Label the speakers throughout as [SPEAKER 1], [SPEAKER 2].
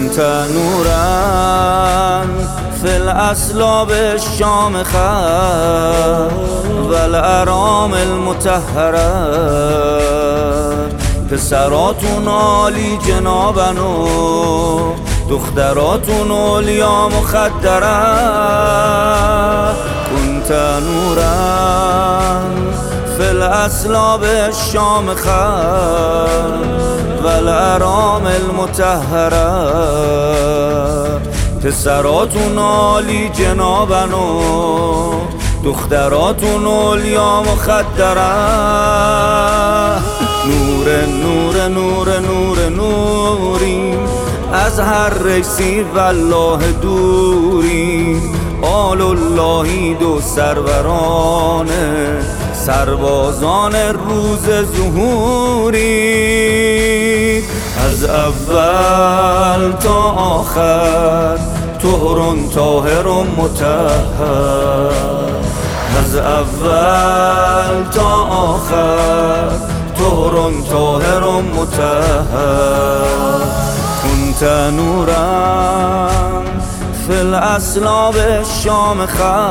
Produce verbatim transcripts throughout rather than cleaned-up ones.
[SPEAKER 1] كنت نورا في الأسلاب الشامخة والأرام المطهرة پسراتون عالی جنابن و دختراتون اولیا مخدره كنت نورا في الأسلاب الشامخة والأرام المطهرة پسراتون عالی جنابن و دختراتون اولیا مخدره نور نور نور نور نوریم از هر رجسی والله دوریم آل اللهی دو سرورانه سربازان روز ظهوری از اول تا آخر طهر طاهر مطهر از اول تا آخر طهر طاهر مطهر كنت نورا في الأسلاب الشامخة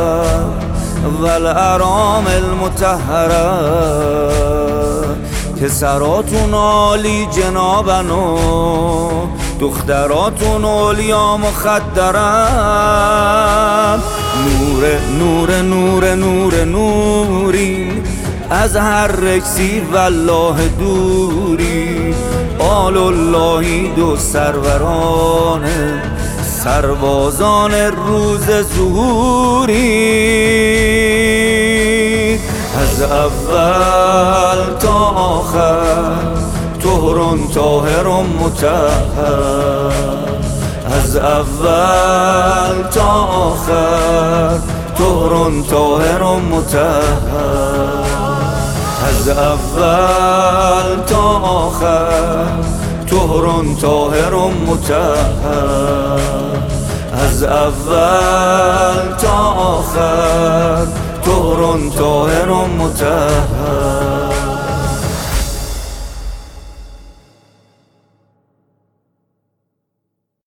[SPEAKER 1] والأرام المطهرة پسراتون عالی جنابن و دختراتون اولیا مخدرن نور نور نور نور نوریم از هر رجسی والله دوری آل اللهی دو سرورانه سربازان روز ظهوری از اول تا آخر طهر طاهر مطهر از اول تا آخر طهر طاهر مطهر از اول تا آخر طهر طاهر مطهر از اول تا آخر طهر طاهر مطهر